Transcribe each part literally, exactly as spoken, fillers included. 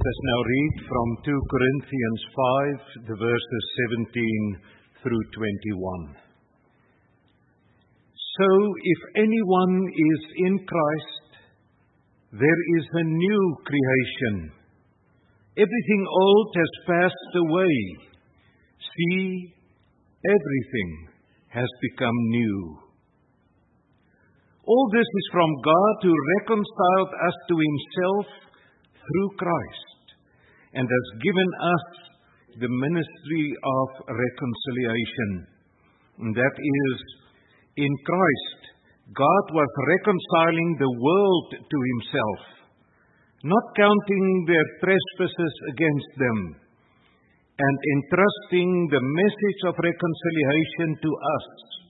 us now read from two Corinthians five, the verses seventeen through twenty-one. So, if anyone is in Christ, there is a new creation. Everything old has passed away. See, everything has become new. All this is from God, who reconciled us to Himself through Christ and has given us the ministry of reconciliation. And that is, in Christ, God was reconciling the world to Himself, not counting their trespasses against them, and entrusting the message of reconciliation to us.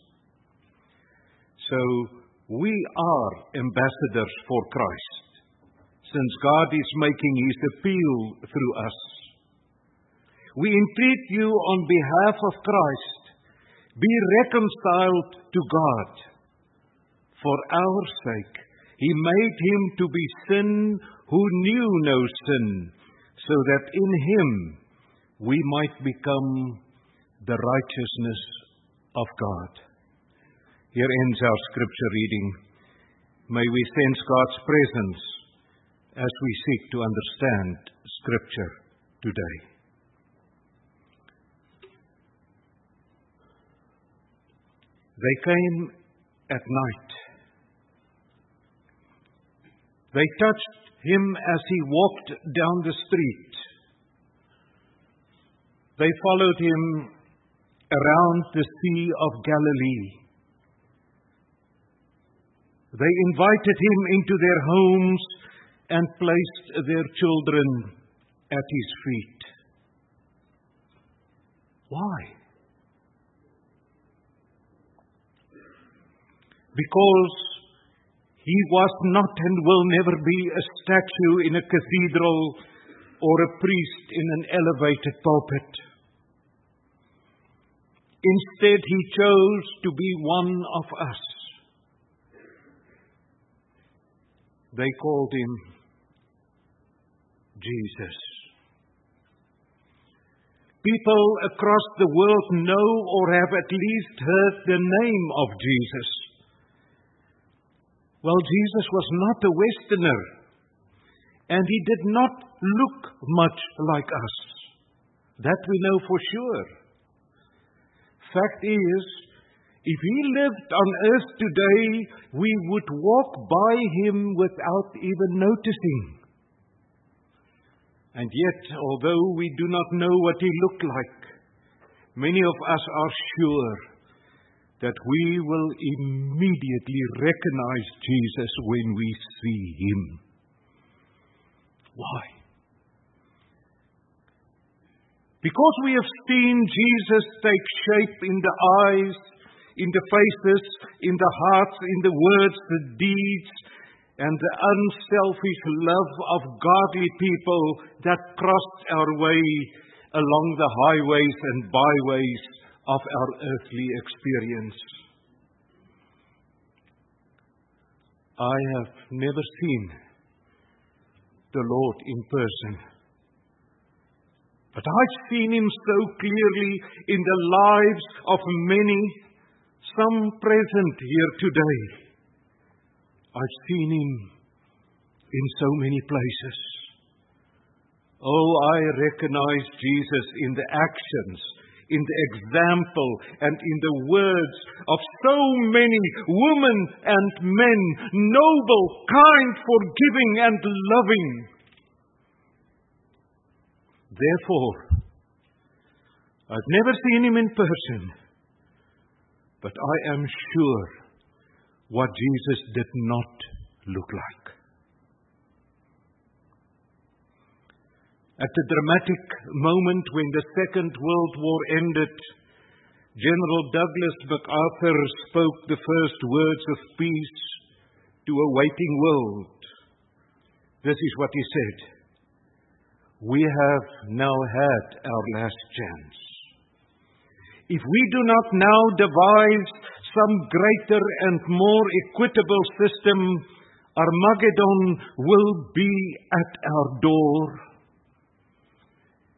So, we are ambassadors for Christ, since God is making His appeal through us. We entreat you on behalf of Christ, be reconciled to God. For our sake, He made Him to be sin who knew no sin, so that in Him we might become the righteousness of God. Here ends our scripture reading. May we sense God's presence as we seek to understand Scripture today. They came at night. They touched Him as He walked down the street. They followed Him around the Sea of Galilee. They invited Him into their homes and placed their children at His feet. Why? Because He was not and will never be a statue in a cathedral or a priest in an elevated pulpit. Instead, He chose to be one of us. They called Him Jesus. People across the world know or have at least heard the name of Jesus. Well, Jesus was not a Westerner, and He did not look much like us. That we know for sure. Fact is, if He lived on earth today, we would walk by Him without even noticing. And yet, although we do not know what He looked like, many of us are sure that we will immediately recognize Jesus when we see Him. Why? Because we have seen Jesus take shape in the eyes, in the faces, in the hearts, in the words, the deeds, and the unselfish love of godly people that crossed our way along the highways and byways of our earthly experience. I have never seen the Lord in person, but I've seen Him so clearly in the lives of many, some present here today. I've seen Him in so many places. Oh, I recognize Jesus in the actions, in the example, and in the words of so many women and men, noble, kind, forgiving, and loving. Therefore, I've never seen Him in person, but I am sure what Jesus did not look like. At the dramatic moment when the Second World War ended, General Douglas MacArthur spoke the first words of peace to a waiting world. This is what he said: "We have now had our last chance. If we do not now devise some greater and more equitable system, Armageddon will be at our door."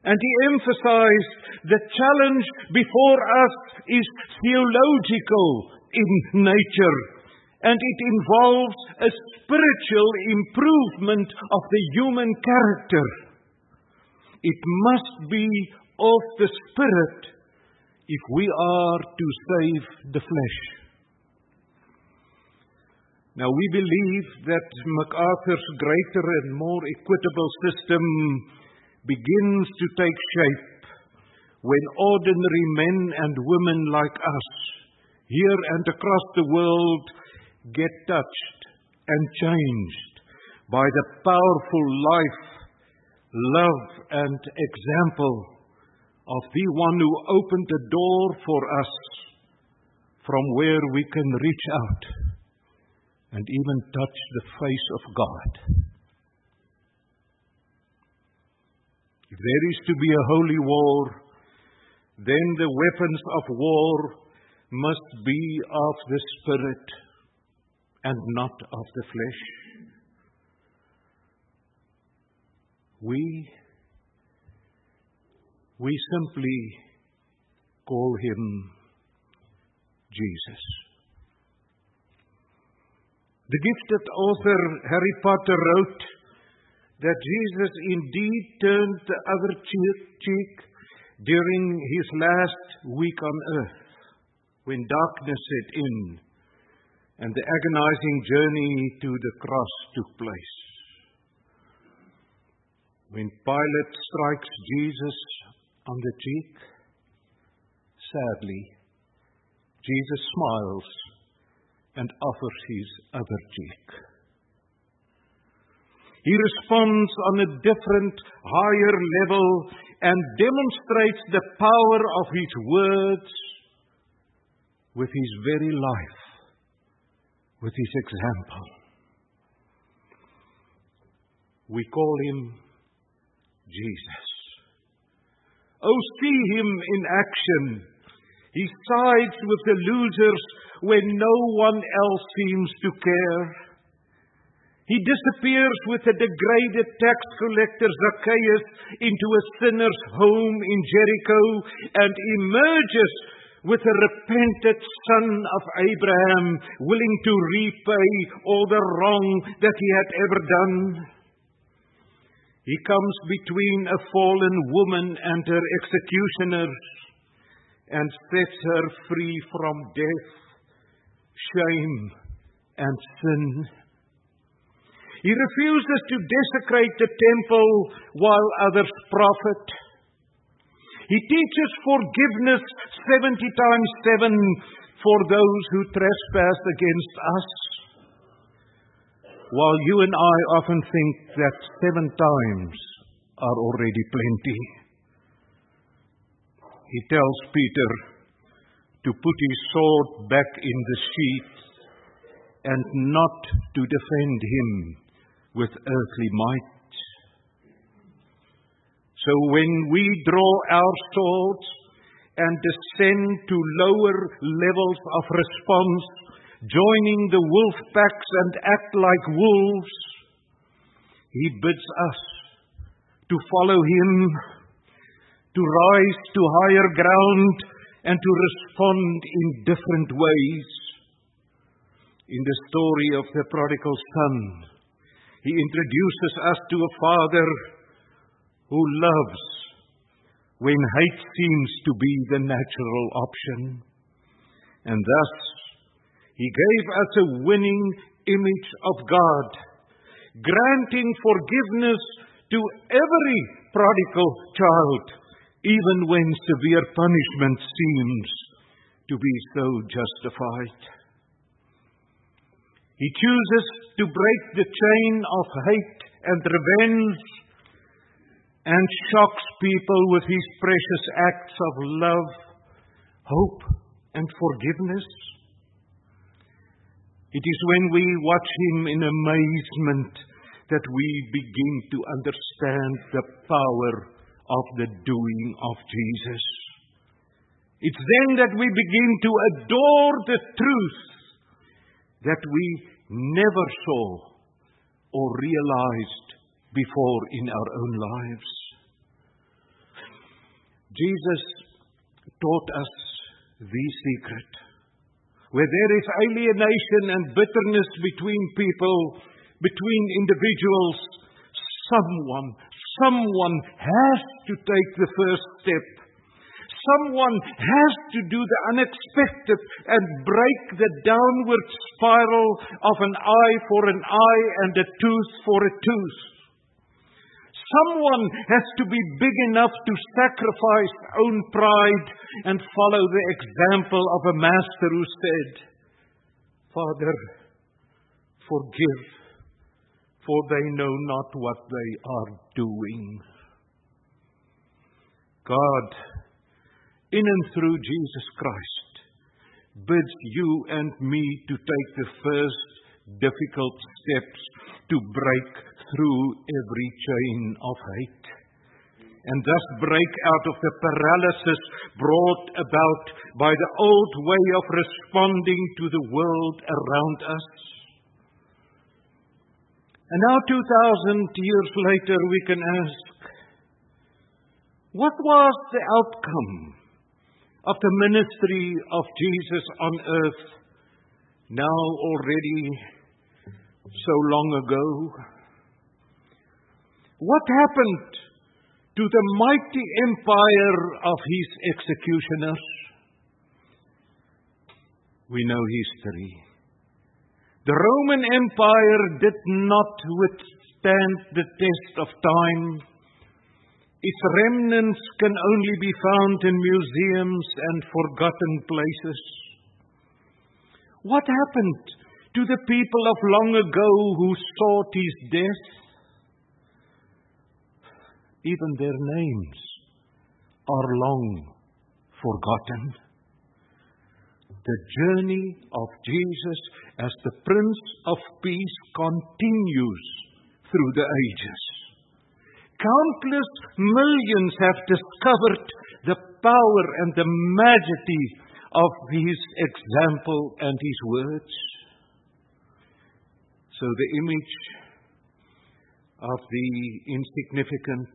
And he emphasized the challenge before us is theological in nature, and it involves a spiritual improvement of the human character. It must be of the Spirit if we are to save the flesh. Now, we believe that MacArthur's greater and more equitable system begins to take shape when ordinary men and women like us, here and across the world, get touched and changed by the powerful life, love, and example of the one who opened the door for us from where we can reach out and even touch the face of God. If there is to be a holy war, then the weapons of war must be of the Spirit and not of the flesh. We, we simply call him Jesus. The gifted author Harry Potter wrote that Jesus indeed turned the other cheek during his last week on earth, when darkness set in and the agonizing journey to the cross took place. When Pilate strikes Jesus on the cheek, sadly, Jesus smiles and offers his other cheek. He responds on a different, higher level and demonstrates the power of his words with his very life, with his example. We call him Jesus. Oh, see him in action. He sides with the losers when no one else seems to care. He disappears with the degraded tax collector Zacchaeus into a sinner's home in Jericho and emerges with a repentant son of Abraham, willing to repay all the wrong that he had ever done. He comes between a fallen woman and her executioners and sets her free from death, shame, and sin. He refuses to desecrate the temple while others profit. He teaches forgiveness seventy times seven for those who trespass against us, while you and I often think that seven times are already plenty. He tells Peter to put his sword back in the sheath and not to defend him with earthly might. So when we draw our swords and descend to lower levels of response, joining the wolf packs and act like wolves, he bids us to follow him, to rise to higher ground, and to respond in different ways. In the story of the prodigal son, he introduces us to a father who loves when hate seems to be the natural option. And thus, he gave us a winning image of God, granting forgiveness to every prodigal child, even when severe punishment seems to be so justified. He chooses to break the chain of hate and revenge and shocks people with his precious acts of love, hope, and forgiveness. It is when we watch him in amazement that we begin to understand the power of the doing of Jesus. It's then that we begin to adore the truth that we never saw or realized before in our own lives. Jesus taught us the secret. Where there is alienation and bitterness between people, between individuals, someone, someone has to take the first step. Someone has to do the unexpected and break the downward spiral of an eye for an eye and a tooth for a tooth. Someone has to be big enough to sacrifice own pride and follow the example of a master who said, Father, forgive, for they know not what they are doing. God, in and through Jesus Christ, bids you and me to take the first difficult steps to break through every chain of hate, and thus break out of the paralysis brought about by the old way of responding to the world around us. And now, two thousand years later, we can ask, what was the outcome of the ministry of Jesus on earth, now already so long ago? What happened to the mighty empire of his executioners? We know history. The Roman Empire did not withstand the test of time. Its remnants can only be found in museums and forgotten places. What happened to the people of long ago who sought his death? Even their names are long forgotten. The journey of Jesus as the Prince of Peace continues through the ages. Countless millions have discovered the power and the majesty of his example and his words. So the image of the insignificant,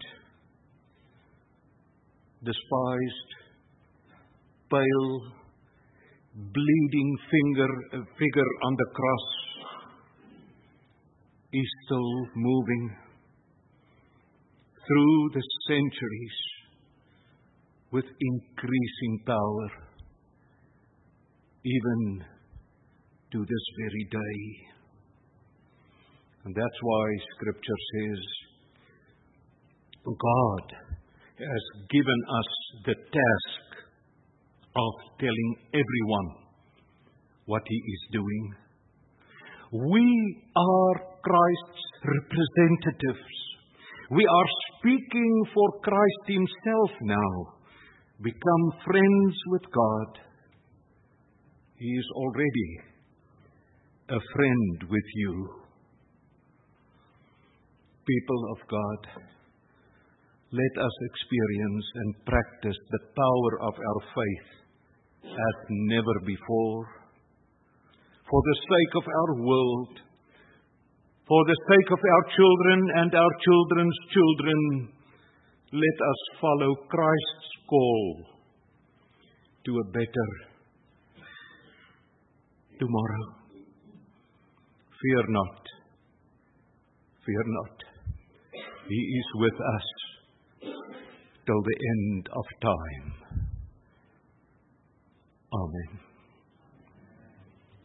despised, pale, bleeding finger, figure on the cross is still moving through the centuries with increasing power, even to this very day. And that's why Scripture says, God has given us the task of telling everyone what he is doing. We are Christ's representatives. We are speaking for Christ himself now. Become friends with God. He is already a friend with you. People of God, let us experience and practice the power of our faith as never before. For the sake of our world, for the sake of our children and our children's children, let us follow Christ's call to a better tomorrow. Fear not. Fear not. He is with us till the end of time. Amen.